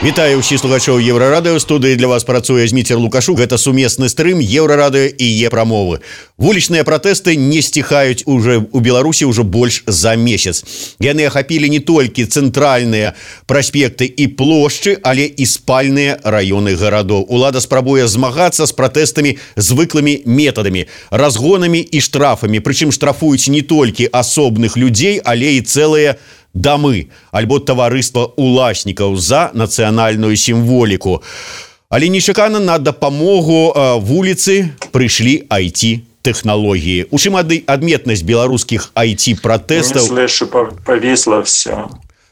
Вітаю ўсіх слухачоў Еўрарадыё. Студыі для вас працуе Зміцер Лукашук. Гэта сумесны стрым Еўрарадыё і Е-прамовы. Вулічныя пратэсты не сціхаюць уже у Беларусі ўжо больш за месяц. Яны ахапілі не толькі цэнтральныя праспекты і плошчы, але і спальныя раёны гарадоў. Улада спрабуе змагацца з пратэстамі звыклымі метадамі, разгонамі і штрафамі. Прычым штрафуюць не толькі асобных людзей, але і цэлыя дамы альбо таварыства уласнікаў за нацыянальную сімволіку. Але нечакана на дапамогу вуліцы прыйшлі IT-тэхналогіі. У чым адметнасць беларускіх IT-пратэстаў? Не слышу, повисло все.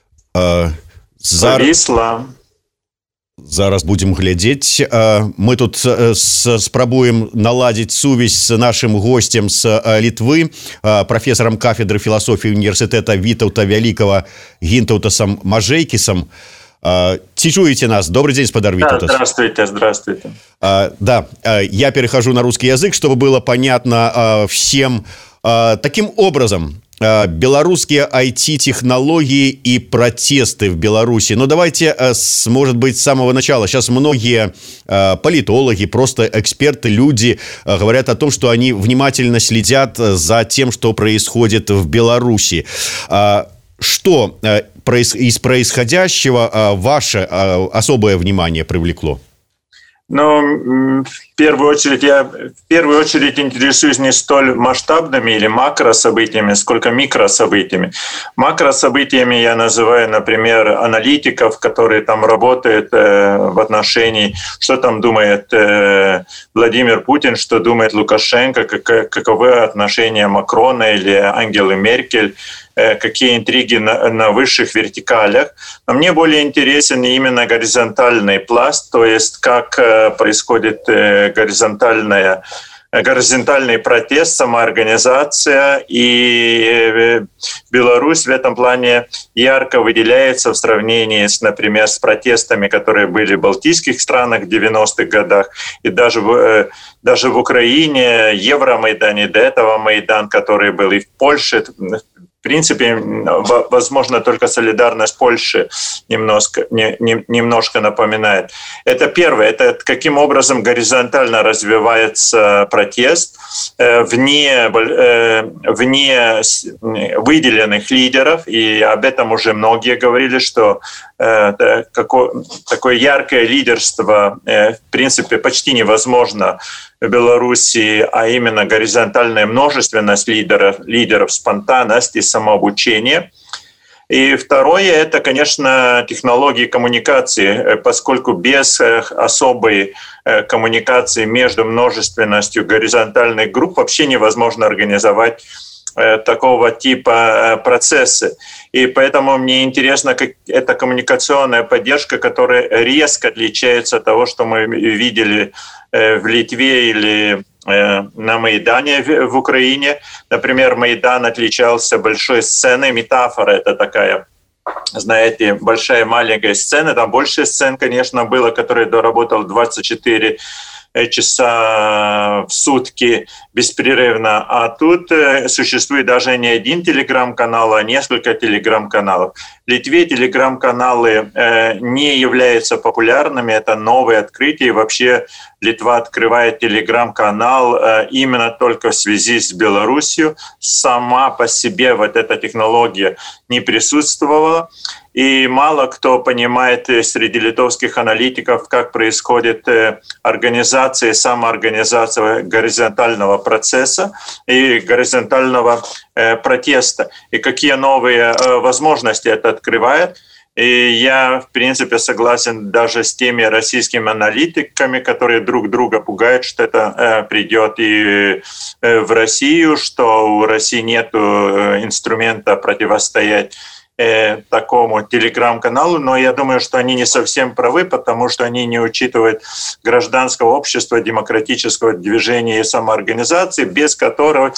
Повисло. Зараз будем глядзець. Мы тут спрабуем наладзіць сувязь с нашим гостем с Літвы, профессором кафедры философии университета Вітаўта Вялікага Гінтаўтасам Мажэйкісам. Ці чуете нас? Добрый день, спадар Вітаўтас. Да, здравствуйте. Да, я перехожу на русский язык, чтобы было понятно всем. Таким образом, белорусские IT-технологии и протесты в Беларуси. Но давайте, может быть, с самого начала. Сейчас многие политологи, просто эксперты, люди говорят о том, что они внимательно следят за тем, что происходит в Беларуси. Что из происходящего ваше особое внимание привлекло? Ну, в первую очередь интересуюсь не столь масштабными или макрособытиями, сколько микрособытиями. Макрособытиями я называю, например, аналитиков, которые там работают в отношении, что там думает Владимир Путин, что думает Лукашенко, каковы отношения Макрона или Ангелы Меркель, какие интриги на высших вертикалях. Но мне более интересен именно горизонтальный пласт, то есть как происходит горизонтальный протест, самоорганизация, и Беларусь в этом плане ярко выделяется в сравнении, например, с протестами, которые были в балтийских странах в 90-х годах, и даже в Украине, Евромайдане, до этого Майдан, который был и в Польше. В принципе, возможно, только солидарность Польши немножко напоминает. Это первое. Это каким образом горизонтально развивается протест вне выделенных лидеров. И об этом уже многие говорили, что такое яркое лидерство, в принципе, почти невозможно в Беларуси, а именно горизонтальная множественность лидеров, спонтанность и самообучение. И второе — это, конечно, технологии коммуникации, поскольку без особой коммуникации между множественностью горизонтальных групп вообще невозможно организовать такого типа процессы. И поэтому мне интересно, как эта коммуникационная поддержка, которая резко отличается от того, что мы видели в Литве или на Майдане в Украине. Например, Майдан отличался большой сценой. Метафора — это такая, знаете, большая маленькая сцена. Там больше сцен, конечно, было, которые доработал 24 часа в сутки беспрерывно. А тут существует даже не один телеграм-канал, а несколько телеграм-каналов. В Литве телеграм-каналы не являются популярными, это новое открытие. И вообще Литва открывает телеграм-канал именно только в связи с Беларусью. Сама по себе вот эта технология не присутствовала. И мало кто понимает среди литовских аналитиков, как происходит организация и самоорганизация горизонтального процесса и горизонтального протеста, и какие новые возможности это открывает. И я, в принципе, согласен даже с теми российскими аналитиками, которые друг друга пугают, что это придет и в Россию, что у России нет инструмента противостоять такому телеграм-каналу, но я думаю, что они не совсем правы, потому что они не учитывают гражданского общества, демократического движения и самоорганизации, без которых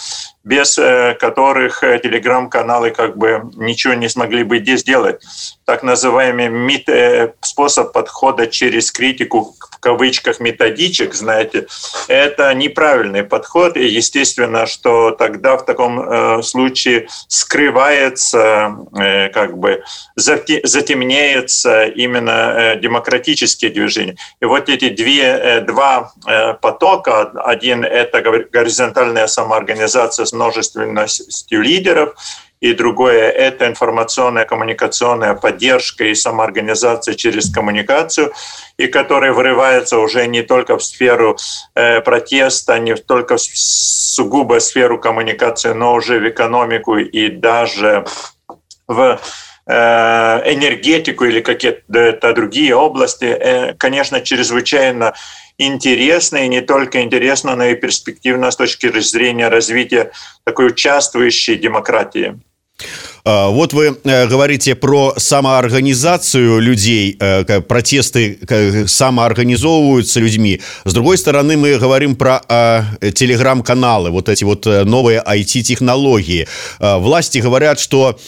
телеграм-каналы как бы ничего не смогли бы здесь сделать. Так называемый способ подхода через критику, в кавычках, методичек, знаете, это неправильный подход. И естественно, что тогда в таком случае скрывается как бы затемняется именно демократические движения. И вот эти два потока. Один – это горизонтальная самоорганизация с множественностью лидеров, и другое – это информационная коммуникационная поддержка и самоорганизация через коммуникацию, и которые вырываются уже не только в сферу протеста, не только в сугубо сферу коммуникации, но уже в экономику и даже в энергетику или какие-то другие области. Конечно, чрезвычайно интересно, и не только интересно, но и перспективно с точки зрения развития такой участвующей демократии. Вот вы говорите про самоорганизацию людей, протесты самоорганизовываются людьми. С другой стороны, мы говорим про телеграм-каналы, вот эти вот новые IT-технологии. Власти говорят, что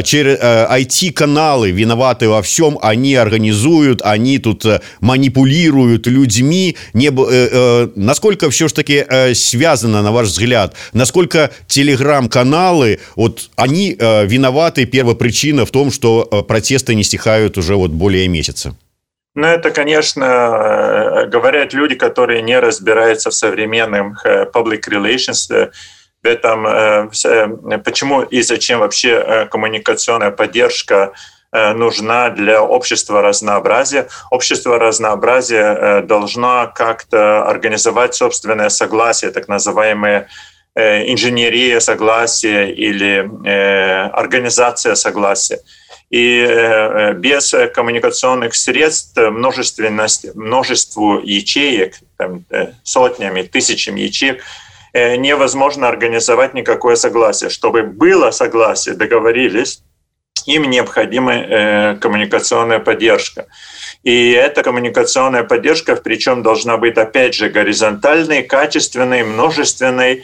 IT-каналы виноваты во всем, они организуют, они тут манипулируют людьми. Насколько все-таки связано, на ваш взгляд, насколько телеграм-каналы, вот они виноваты, первопричина в том, что протесты не стихают уже вот более месяца? Ну, это, конечно, говорят люди, которые не разбираются в современном public relations, в этом, почему и зачем вообще коммуникационная поддержка нужна для общества разнообразия. Общество разнообразия должно как-то организовать собственное согласие, так называемые инженерия согласия или организация согласия. И без коммуникационных средств множеству ячеек, сотнями, тысячами ячеек, невозможно организовать никакое согласие. Чтобы было согласие, договорились, им необходима коммуникационная поддержка. И эта коммуникационная поддержка, причем должна быть, опять же, горизонтальной, качественной, множественной,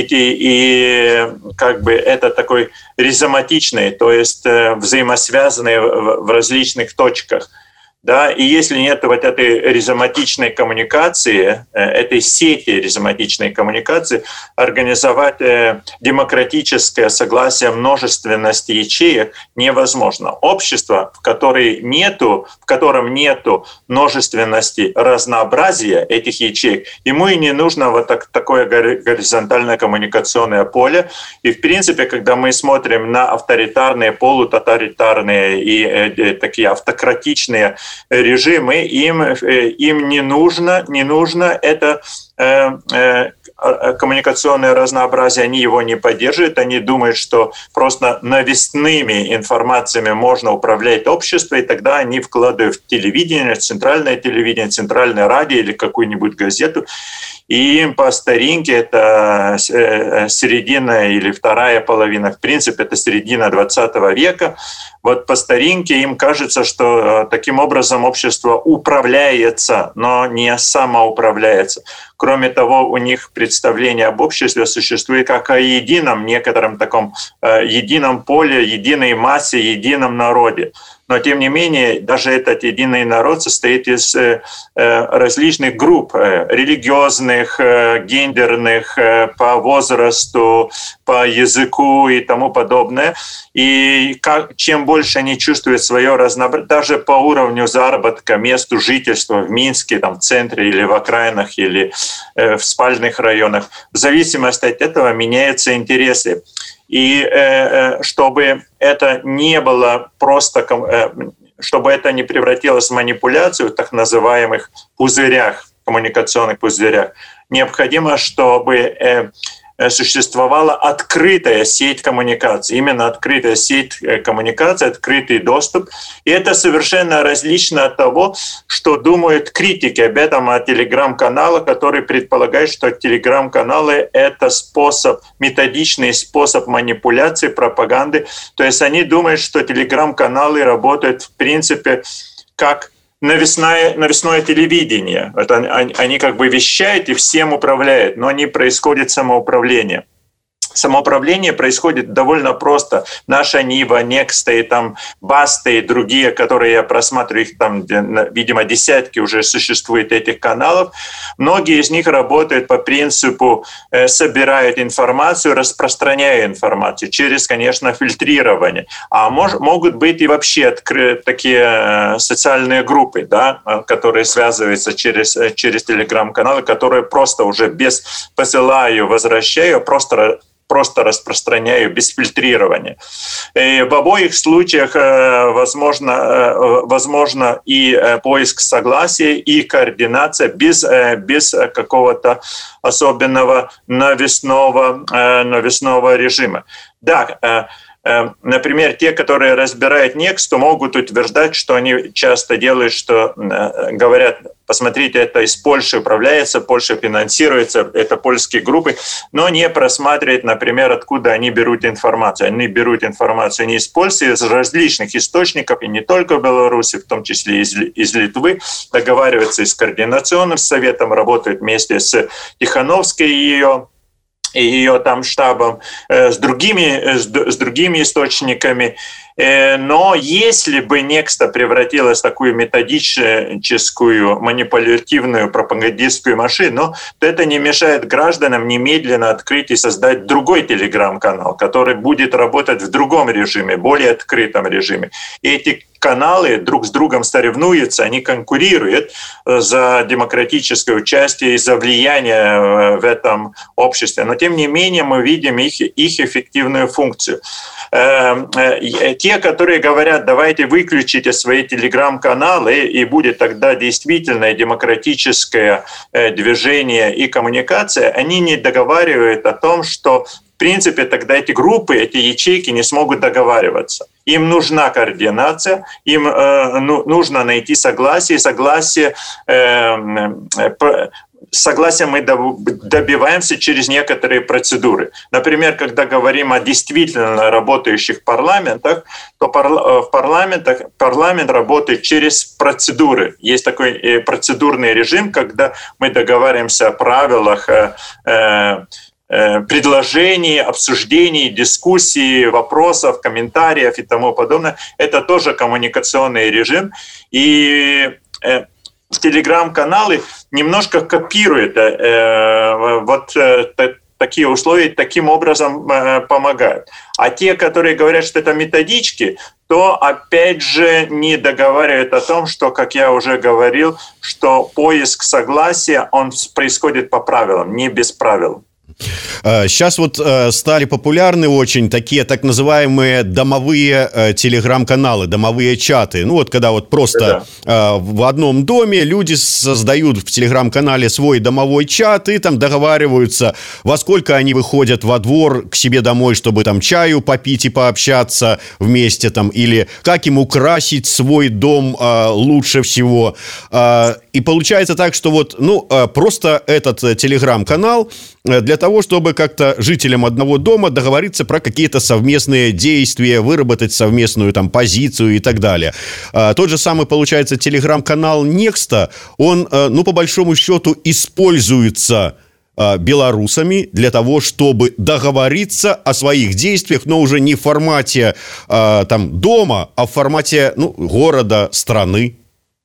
и как бы это такой ризоматичный, то есть взаимосвязанный в различных точках. Да, и если нет вот этой ризоматичной коммуникации, этой сети ризоматичной коммуникации, организовать демократическое согласие множественности ячеек невозможно. Общество, в котором нету множественности разнообразия этих ячеек, ему и не нужно вот такое горизонтальное коммуникационное поле. И в принципе, когда мы смотрим на авторитарные, полутоталитарные и такие автократичные режимы, им не нужно это коммуникационное разнообразие, они его не поддерживают, они думают, что просто навесными информациями можно управлять обществом, и тогда они вкладывают в телевидение, центральное радио или какую-нибудь газету, и им по старинке это середина или вторая половина, в принципе, это середина 20 века. Вот по старинке им кажется, что таким образом общество управляется, но не самоуправляется. Кроме того, у них представление об обществе существует как о едином, некотором таком едином поле, единой массе, едином народе. Но, тем не менее, даже этот единый народ состоит из различных групп, религиозных, гендерных, по возрасту, по языку и тому подобное. И чем больше они чувствуют свое разнообразие, даже по уровню заработка, месту жительства в Минске, там, в центре или в окраинах, или в спальных районах, в зависимости от этого меняются интересы. И чтобы это не было просто, чтобы это не превратилось в манипуляцию в так называемых пузырях, коммуникационных пузырях, необходимо, чтобы существовала открытая сеть коммуникаций, именно открытая сеть коммуникаций, открытый доступ. И это совершенно различно от того, что думают критики об этом, о телеграм-каналах, которые предполагают, что телеграм-каналы — это методичный способ манипуляции, пропаганды. То есть они думают, что телеграм-каналы работают, в принципе, как навесное телевидение. Это они как бы вещают и всем управляют, но не происходит самоуправление. самоуправление происходит довольно просто. Наша Нива, Некста и там Баста и другие, которые я просматриваю, их там, видимо, десятки уже существует этих каналов. Многие из них работают по принципу собирают информацию, распространяя информацию через, конечно, фильтрирование. А могут быть и вообще такие социальные группы, да, которые связываются через телеграм-каналы, которые просто уже без посылаю, возвращаю, просто распространяю без фильтрирования. И в обоих случаях возможно и поиск согласия, и координация без какого-то особенного навесного режима. Да, например, те, которые разбирают Нексту, могут утверждать, что они часто делают, что говорят, посмотрите, это из Польши управляется, Польша финансируется, это польские группы, но не просматривают, например, откуда они берут информацию. Они берут информацию не из Польши, из различных источников, и не только в Беларуси, в том числе из Литвы, договариваются и с Координационным советом, работают вместе с Тихановской и ее там штабом, с другими источниками. Но если бы Некста превратилась в такую методическую, манипулятивную пропагандистскую машину, то это не мешает гражданам немедленно открыть и создать другой телеграм-канал, который будет работать в другом режиме, более открытом режиме. И эти каналы друг с другом соревнуются, они конкурируют за демократическое участие и за влияние в этом обществе. Но тем не менее мы видим их эффективную функцию. Те, которые говорят, давайте выключите свои телеграм-каналы, и будет тогда действительно демократическое движение и коммуникация, они не договаривают о том, что в принципе тогда эти группы, эти ячейки не смогут договариваться. Им нужна координация, им нужно найти согласие. Согласия мы добиваемся через некоторые процедуры. Например, когда говорим о действительно работающих парламентах, то парламент работает через процедуры. Есть такой процедурный режим, когда мы договариваемся о правилах предложений, обсуждений, дискуссий, вопросов, комментариев и тому подобное. Это тоже коммуникационный режим. И телеграм-каналы немножко копируют такие условия, таким образом помогают. А те, которые говорят, что это методички, то опять же не договаривают о том, что, как я уже говорил, что поиск согласия, он происходит по правилам, не без правил. Сейчас вот стали популярны очень такие так называемые домовые телеграм-каналы, домовые чаты. Ну вот когда вот просто в одном доме люди создают в телеграм-канале свой домовой чат и там договариваются, во сколько они выходят во двор к себе домой, чтобы там чаю попить и пообщаться вместе там, или как им украсить свой дом лучше всего. И получается так, что вот, просто этот телеграм-канал для того, чтобы как-то жителям одного дома договориться про какие-то совместные действия, выработать совместную там позицию и так далее. Тот же самый, получается, телеграм-канал Некста, он, по большому счету, используется белорусами для того, чтобы договориться о своих действиях, но уже не в формате дома, а в формате города, страны.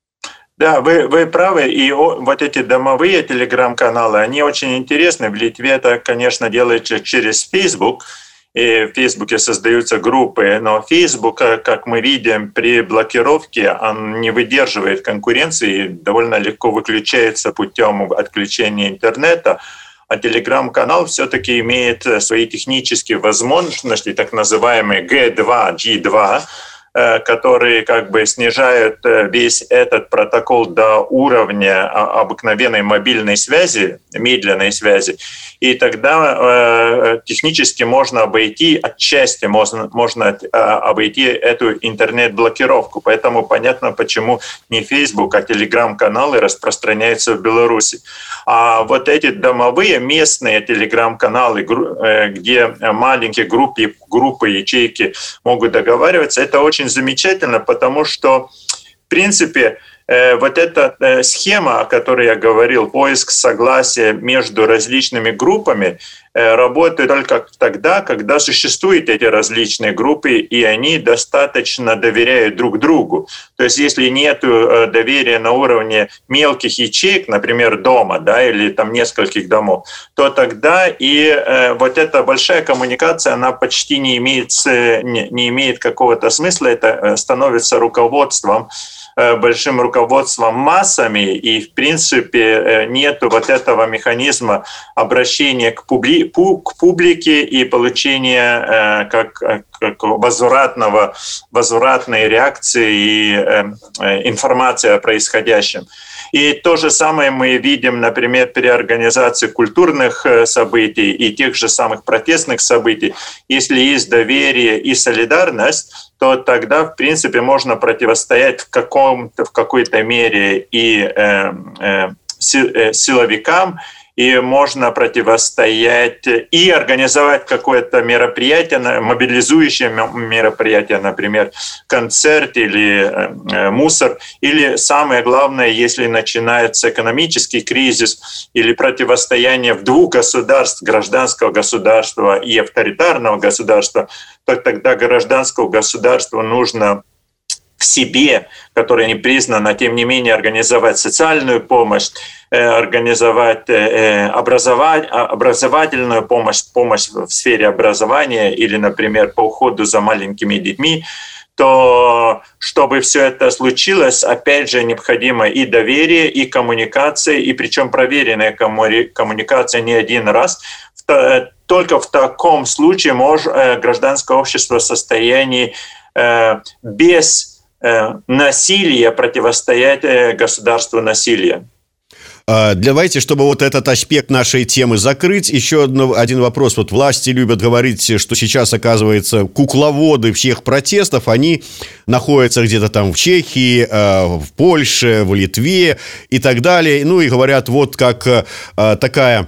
Да, вы правы, и вот эти домовые телеграм-каналы, они очень интересны. В Литве это, конечно, делается через Facebook, и в Фейсбуке создаются группы, но Facebook, как мы видим, при блокировке он не выдерживает конкуренции и довольно легко выключается путем отключения интернета. А телеграм-канал все-таки имеет свои технические возможности, так называемые G2, которые как бы снижают весь этот протокол до уровня обыкновенной мобильной связи, медленной связи, и тогда технически можно обойти, отчасти можно обойти эту интернет-блокировку. Поэтому понятно, почему не Facebook, а телеграм-каналы распространяются в Беларуси. А вот эти домовые местные телеграм-каналы, где маленькие группы, ячейки могут договариваться, это очень замечательно, потому что, в принципе, Вот эта схема, о которой я говорил, поиск согласия между различными группами, работает только тогда, когда существуют эти различные группы, и они достаточно доверяют друг другу. То есть если нет доверия на уровне мелких ячеек, например, дома, да, или там нескольких домов, то тогда и вот эта большая коммуникация, она почти не имеет какого-то смысла, это становится руководством, большим руководством массами, и, в принципе, нет вот этого механизма обращения к публике и получения как возвратной реакции и информации о происходящем. И то же самое мы видим, например, при организации культурных событий и тех же самых протестных событий. Если есть доверие и солидарность, то тогда, в принципе, можно противостоять в какой-то мере и силовикам, и можно противостоять и организовать какое-то мероприятие, мобилизующее мероприятие, например, концерт или мусор, или самое главное, если начинается экономический кризис или противостояние в двух государств, гражданского государства и авторитарного государства, то тогда гражданскому государству нужно в себе, которое не признано, тем не менее организовать социальную помощь, организовать образовательную помощь в сфере образования или, например, по уходу за маленькими детьми, то чтобы все это случилось, опять же, необходимо и доверие, и коммуникация, и причем проверенная коммуникация не один раз. Только в таком случае гражданское общество в состоянии без насилия противостоять государству насилия. Давайте, чтобы вот этот аспект нашей темы закрыть, еще один вопрос. Вот власти любят говорить, что сейчас, оказывается, кукловоды всех протестов, они находятся где-то там в Чехии, в Польше, в Литве и так далее. Ну и говорят, вот как такая...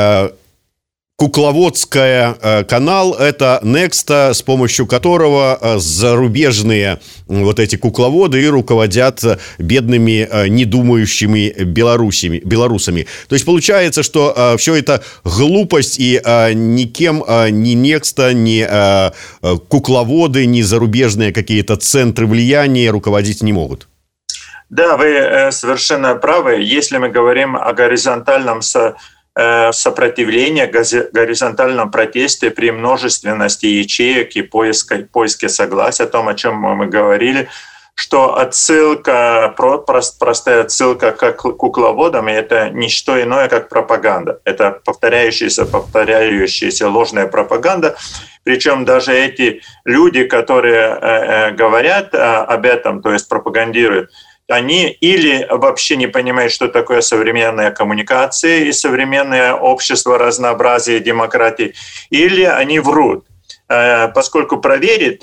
Кукловодская канал – это Nexta, с помощью которого зарубежные вот эти кукловоды и руководят бедными, недумающими белорусами. То есть получается, что все это глупость, и никем ни Nexta, ни кукловоды, ни зарубежные какие-то центры влияния руководить не могут. Да, вы совершенно правы. Если мы говорим о горизонтальном сопротивление, горизонтальном протесте при множественности ячеек и поиске согласия, о том, о чем мы говорили, что отсылка, простая отсылка к кукловодам, это не что иное, как пропаганда. Это повторяющаяся ложная пропаганда. Причем даже эти люди, которые говорят об этом, то есть пропагандируют, они или вообще не понимают, что такое современная коммуникация и современное общество разнообразия и демократии, или они врут. Поскольку проверить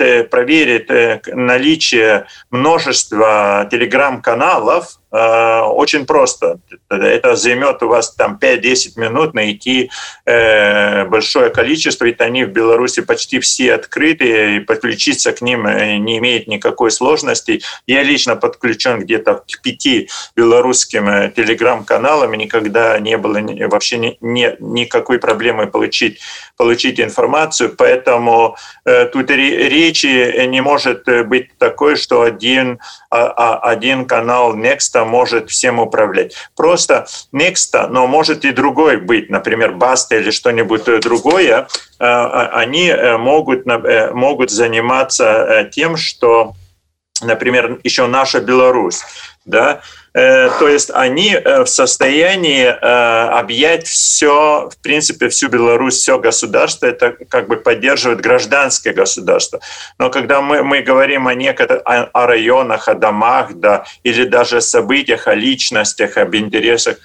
наличие множества телеграм-каналов очень просто. Это займет у вас там 5-10 минут найти большое количество, ведь они в Беларуси почти все открыты, и подключиться к ним не имеет никакой сложности. Я лично подключен где-то к 5 белорусским телеграм-каналам, и никогда не было вообще никакой проблемы получить информацию, поэтому тут речи не может быть такой, что один канал Nexta может всем управлять. Просто Nexta, но может и другой быть, например, Баста или что-нибудь другое, они могут заниматься тем, что, например, еще наша Беларусь, да, то есть они в состоянии объять все, в принципе, всю Беларусь, все государство, это как бы поддерживает гражданское государство. Но когда мы говорим о районах, о домах, да, или даже о событиях, о личностях, об интересах,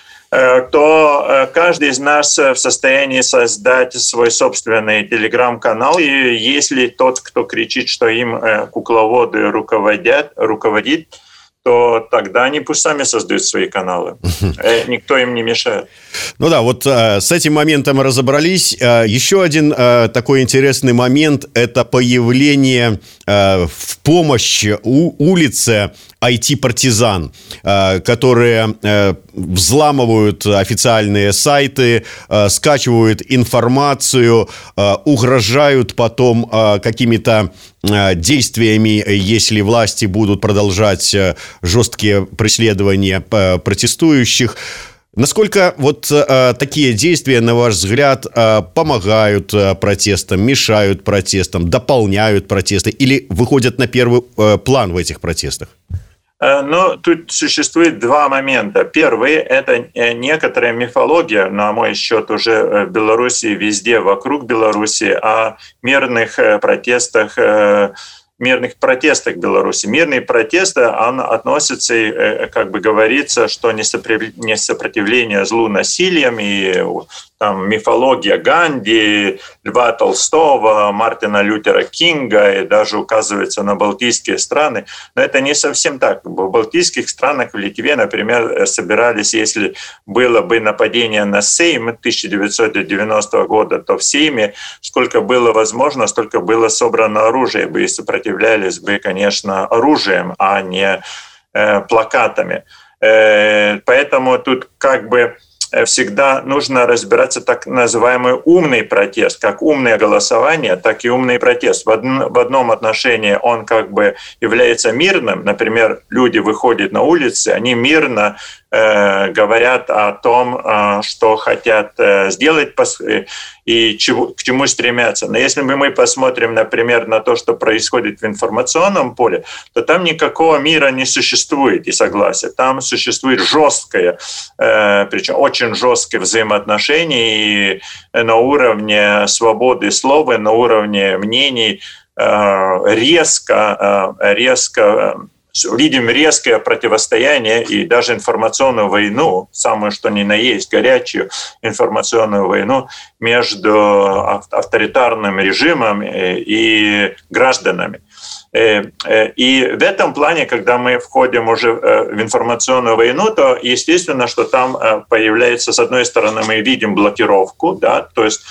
то каждый из нас в состоянии создать свой собственный телеграм-канал, и если тот, кто кричит, что им кукловоды руководит, то тогда они пусть сами создают свои каналы. Никто им не мешает. Ну да, вот с этим моментом разобрались. Еще один такой интересный момент – это появление в помощь улице IT-партизан, которые взламывают официальные сайты, скачивают информацию, угрожают потом какими-то действиями, если власти будут продолжать жесткие преследования протестующих. Насколько вот такие действия, на ваш взгляд, помогают протестам, мешают протестам, дополняют протесты или выходят на первый план в этих протестах? Ну, тут существует два момента. Первый – это некоторая мифология, на мой счет, уже в Беларуси, везде вокруг Беларуси, о мирных протестах Беларуси. Мирные протесты относятся, как бы говорится, что не сопротивление злу насилием, и там мифология Ганди, Льва Толстого, Мартина Лютера Кинга, и даже указывается на балтийские страны. Но это не совсем так. В балтийских странах, в Литве, например, собирались, если было бы нападение на Сейм 1990 года, то в Сейме сколько было возможно, столько было собрано оружия, и сопротивлялись бы, конечно, оружием, а не плакатами. Поэтому тут как бы всегда нужно разбираться так называемый умный протест, как умное голосование, так и умный протест. В одном отношении он как бы является мирным, например, люди выходят на улицы, они мирно говорят о том, что хотят сделать и к чему стремятся. Но если мы посмотрим, например, на то, что происходит в информационном поле, то там никакого мира не существует и согласия. Там существует жесткое, причем очень жесткое взаимоотношение и на уровне свободы слова, на уровне мнений резко видим резкое противостояние и даже информационную войну, самую что ни на есть, горячую информационную войну между авторитарным режимом и гражданами. И в этом плане, когда мы входим уже в информационную войну, то естественно, что там появляется, с одной стороны, мы видим блокировку, да, то есть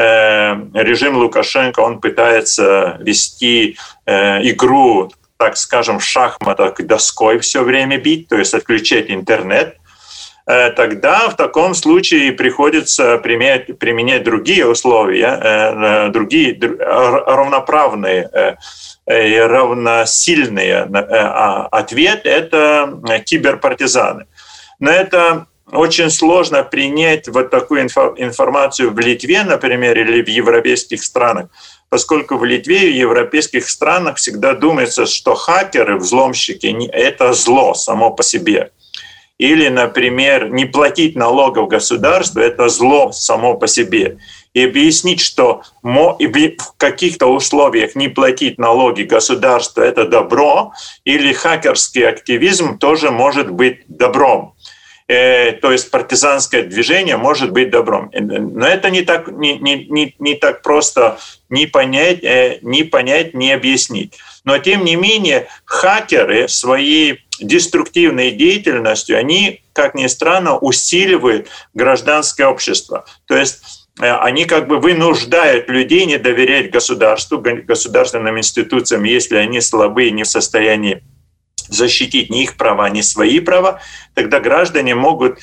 режим Лукашенко, он пытается вести игру, так скажем, в шахматах доской все время бить, то есть отключать интернет, тогда в таком случае приходится применять другие условия, другие равноправные и равносильные. Ответ – это киберпартизаны. Но это очень сложно принять вот такую информацию в Литве, например, или в европейских странах, поскольку в Литве и в европейских странах всегда думается, что хакеры, взломщики – это зло само по себе. Или, например, не платить налогов государству – это зло само по себе. И объяснить, что в каких-то условиях не платить налоги государству – это добро, или хакерский активизм тоже может быть добром. То есть партизанское движение может быть добром. Но это не так просто ни понять, ни объяснить. Но тем не менее хакеры своей деструктивной деятельностью, они, как ни странно, усиливают гражданское общество. То есть они как бы вынуждают людей не доверять государству, государственным институциям, если они слабы и не в состоянии защитить ни их права, ни свои права, тогда граждане могут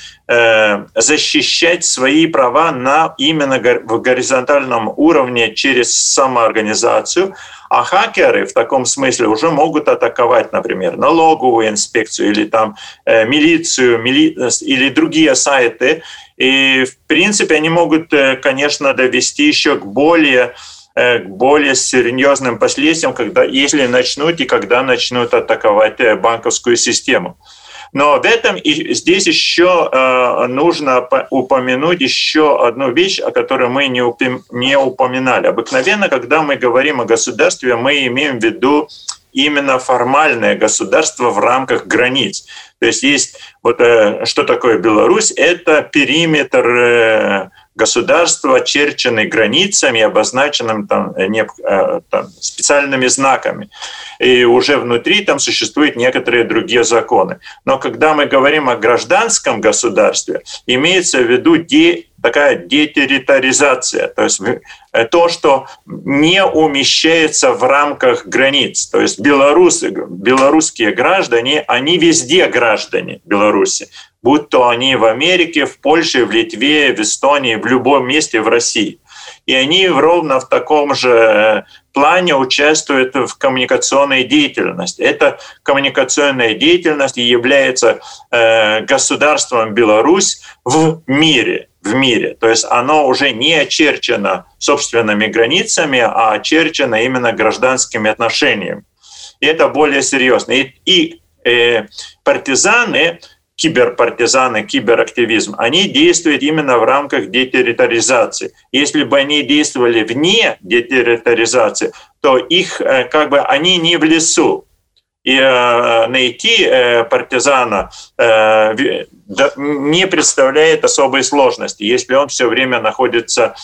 защищать свои права именно в горизонтальном уровне через самоорганизацию, а хакеры в таком смысле уже могут атаковать, например, налоговую инспекцию или там милицию или другие сайты. И в принципе они могут, конечно, довести еще к более серьезным последствиям, если начнут атаковать банковскую систему. Но здесь еще нужно упомянуть еще одну вещь, о которой мы не упоминали. Обыкновенно, когда мы говорим о государстве, мы имеем в виду именно формальное государство в рамках границ. То есть что такое Беларусь? Это периметр государства очерчены границами, обозначенными там специальными знаками. И уже внутри там существуют некоторые другие законы. Но когда мы говорим о гражданском государстве, имеется в виду такая детерриторизация, то есть то, что не умещается в рамках границ. То есть белорусские граждане, они везде граждане Беларуси, будь то они в Америке, в Польше, в Литве, в Эстонии, в любом месте в России. И они ровно в таком же плане участвуют в коммуникационной деятельности. Эта коммуникационная деятельность и является государством Беларусь в мире. То есть оно уже не очерчено собственными границами, а очерчено именно гражданскими отношениями. И это более серьезно. И партизаны, киберпартизаны, киберактивизм, они действуют именно в рамках детерриторизации. Если бы они действовали вне детерриторизации, то их они не в лесу. И найти партизана не представляет особой сложности, если он все время находится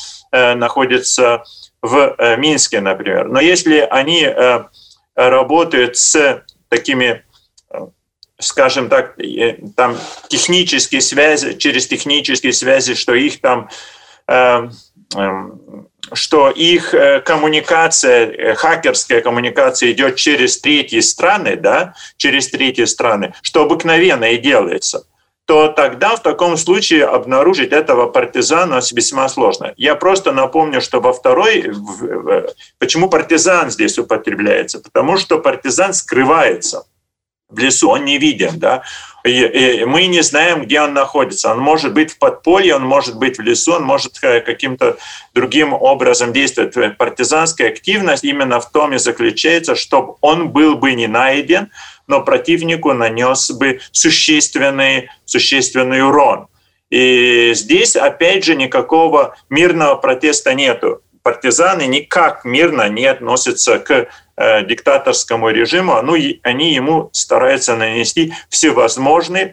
в Минске, например. Но если они работают с такими, скажем так, там технические связи, через технические связи, что их там что их коммуникация, хакерская коммуникация идет через третьи страны, что обыкновенно и делается, то тогда в таком случае обнаружить этого партизана весьма сложно. Я просто напомню, что почему партизан здесь употребляется? Потому что партизан скрывается в лесу, он не виден, И мы не знаем, где он находится. Он может быть в подполье, он может быть в лесу, он может каким-то другим образом действовать. Партизанская активность именно в том и заключается, чтобы он был бы не найден, но противнику нанес бы существенный урон. И здесь, опять же, никакого мирного протеста нету. Партизаны никак мирно не относятся к диктаторскому режиму, они ему стараются нанести всевозможный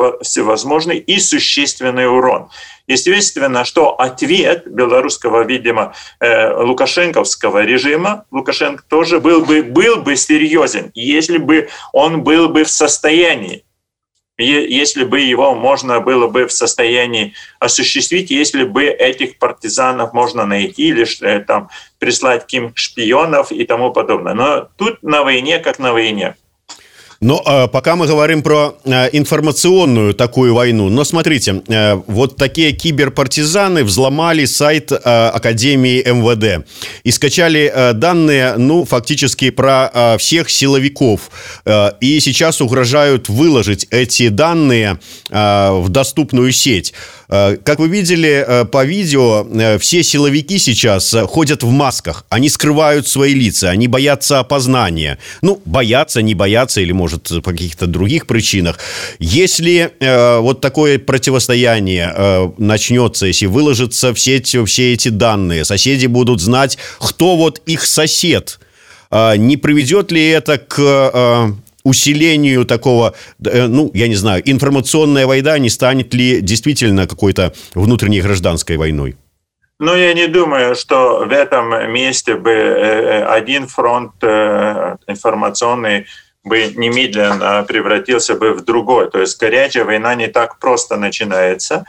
и существенный урон. Естественно, что ответ белорусского, видимо, лукашенковского режима, Лукашенко тоже был бы серьезен, если бы он был бы в состоянии, если бы его можно было бы в состоянии осуществить, если бы этих партизанов можно найти или там прислать каким шпионов и тому подобное. Но тут на войне как на войне. Но пока мы говорим про информационную такую войну, но смотрите, вот такие киберпартизаны взломали сайт Академии МВД и скачали данные, фактически про всех силовиков. И сейчас угрожают выложить эти данные в доступную сеть. Как вы видели по видео, все силовики сейчас ходят в масках, они скрывают свои лица, они боятся опознания. Боятся, не боятся или, может, по каких-то других причинах. Если вот такое противостояние начнется, если выложатся в сеть все эти данные, соседи будут знать, кто вот их сосед, не приведет ли это к усилению такого, я не знаю, информационная война не станет ли действительно какой-то внутренней гражданской войной? Я не думаю, что в этом месте бы один фронт информационный бы немедленно превратился бы в другой. То есть горячая война не так просто начинается.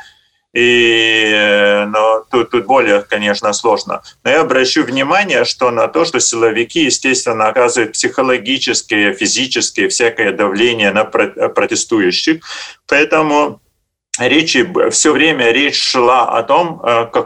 Но тут более, конечно, сложно. Но я обращу внимание на то, что силовики, естественно, оказывают психологическое, физическое, всякое давление на протестующих. Поэтому все время речь шла о том,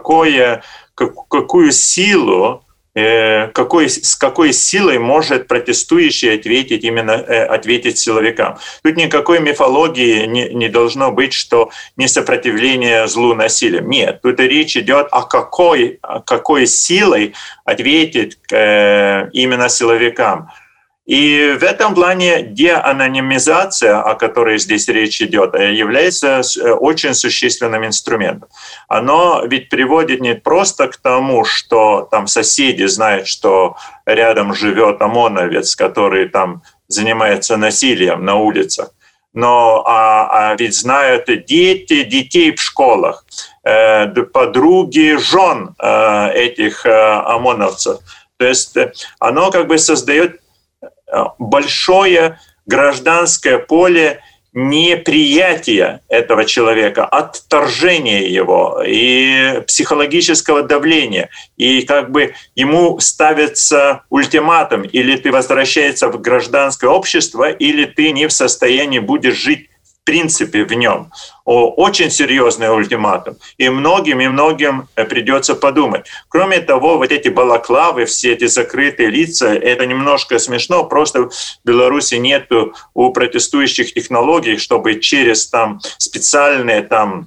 какую силу, с какой силой может протестующий ответить силовикам. Тут никакой мифологии не должно быть, что не сопротивление злу насилием. Нет, тут речь идет о какой силой ответить именно силовикам. И в этом плане деанонимизация, о которой здесь речь идет, является очень существенным инструментом. Оно ведь приводит не просто к тому, что там соседи знают, что рядом живет ОМОНовец, который там занимается насилием на улицах, но ведь знают дети детей в школах, подруги жен этих ОМОНовцев. То есть оно как бы создает большое гражданское поле неприятия этого человека, отторжения его и психологического давления. И как бы ему ставится ультиматум: или ты возвращаешься в гражданское общество, или ты не в состоянии будешь жить в принципе в нем. Очень серьезный ультиматум. И многим придется подумать. Кроме того, вот эти балаклавы, все эти закрытые лица, это немножко смешно. Просто в Беларуси нету у протестующих технологий, чтобы через там специальные там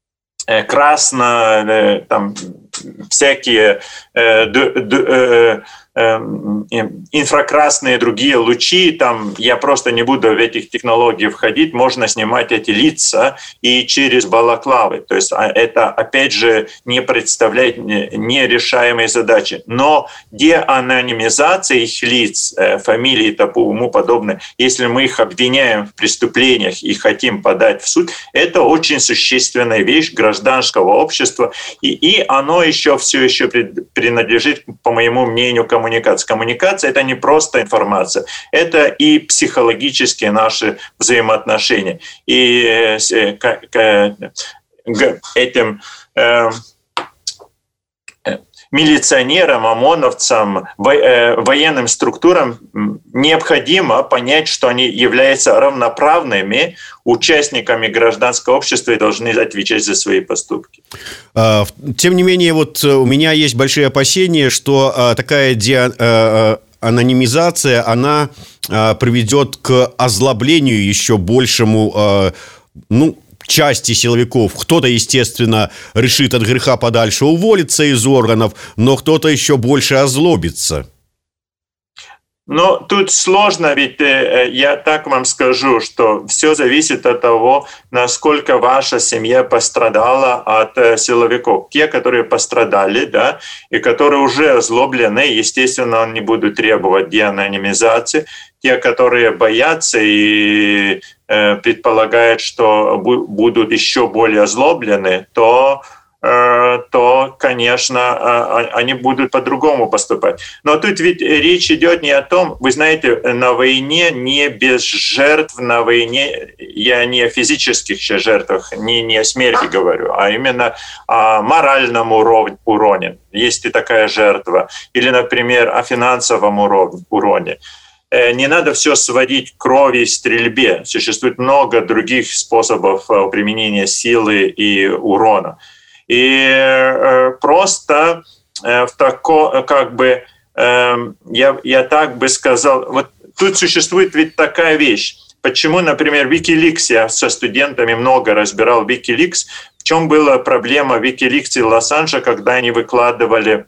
красно, там всякие инфракрасные другие лучи, там я просто не буду в этих технологии входить, можно снимать эти лица и через балаклавы. То есть это, опять же, не представляет нерешаемой задачи. Но деанонимизация их лиц, фамилий и тому подобное, если мы их обвиняем в преступлениях и хотим подать в суд, это очень существенная вещь гражданского общества, и оно еще все еще принадлежит, по моему мнению, коммуникации. Коммуникация — это не просто информация, это и психологические наши взаимоотношения. И этим милиционерам, ОМОНовцам, военным структурам необходимо понять, что они являются равноправными участниками гражданского общества и должны отвечать за свои поступки. Тем не менее, вот у меня есть большие опасения, что такая анонимизация, она приведет к озлоблению еще большему, части силовиков. Кто-то, естественно, решит от греха подальше уволиться из органов, но кто-то еще больше озлобится. Но тут сложно, ведь я так вам скажу, что все зависит от того, насколько ваша семья пострадала от силовиков. Те, которые пострадали, да, и которые уже озлоблены, естественно, они будут требовать деанонимизации. Те, которые боятся и предполагают, что будут еще более озлоблены, то, конечно, они будут по-другому поступать. Но тут ведь речь идет не о том, вы знаете, на войне не без жертв, на войне, я не о физических жертвах, не о смерти говорю, а именно о моральном уроне. Есть и такая жертва. Или, например, о финансовом уроне. Не надо все сводить к крови и стрельбе. Существует много других способов применения силы и урона. И просто я так бы сказал, вот тут существует ведь такая вещь. Почему, например, Wikileaks, я со студентами много разбирал Wikileaks, в чем была проблема Wikileaks и Лос-Анджелеса, когда они выкладывали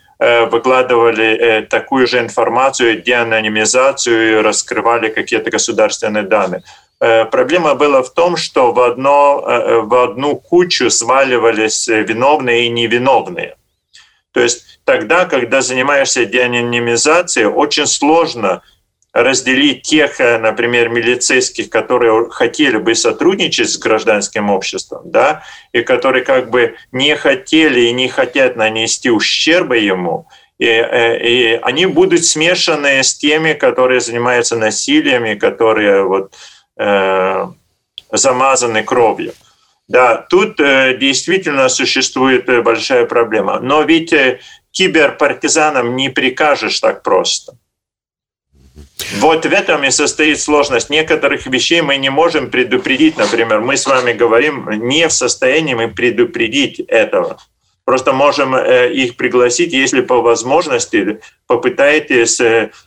такую же информацию, деанонимизацию и раскрывали какие-то государственные данные. Проблема была в том, что в одну кучу сваливались виновные и невиновные. То есть тогда, когда занимаешься деанонимизацией, очень сложно разделить тех, например, милицейских, которые хотели бы сотрудничать с гражданским обществом, да, и которые как бы не хотели и не хотят нанести ущерба ему, и они будут смешаны с теми, которые занимаются насилием и которые замазаны кровью. Да, тут действительно существует большая проблема. Но ведь киберпартизанам не прикажешь так просто. Вот в этом и состоит сложность. Некоторых вещей мы не можем предупредить. Например, мы с вами говорим, не в состоянии мы предупредить этого. Просто можем их пригласить, если по возможности попытаетесь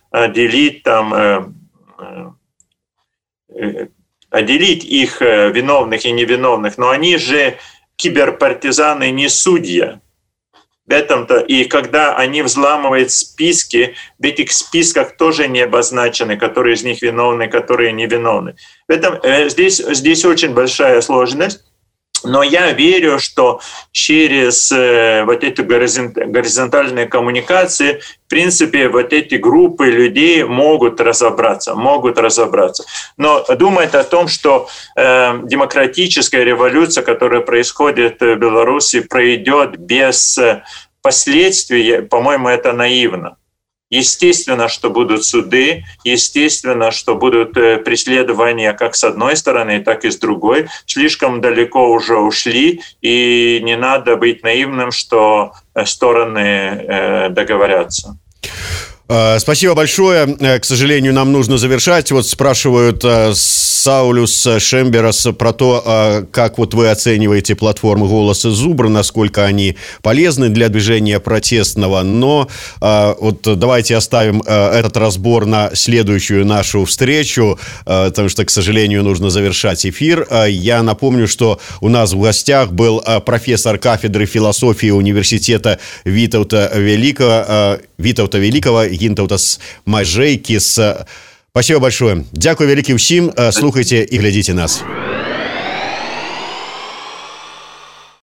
отделить их виновных и невиновных. Но они же киберпартизаны, не судья. В этом-то, и когда они взламывают списки, в этих списках тоже не обозначены, которые из них виновны, которые невиновны. Здесь очень большая сложность. Но я верю, что через вот эти горизонтальные коммуникации, в принципе, вот эти группы людей могут разобраться. Но думать о том, что демократическая революция, которая происходит в Беларуси, пройдет без последствий, по-моему, это наивно. Естественно, что будут суды, естественно, что будут преследования как с одной стороны, так и с другой. Слишком далеко уже ушли, и не надо быть наивным, что стороны договорятся. Спасибо большое. К сожалению, нам нужно завершать. Вот спрашивают Саулюс Шемберас про то, как вот вы оцениваете платформы «Голос Зубра», насколько они полезны для движения протестного. Но вот давайте оставим этот разбор на следующую нашу встречу, потому что, к сожалению, нужно завершать эфир. Я напомню, что у нас в гостях был профессор кафедры философии университета Витаута Великого Гінтаўтас Майжэйкіс. Спасибо большое. Дякую вялікі ўсім. Слухайте и глядите нас.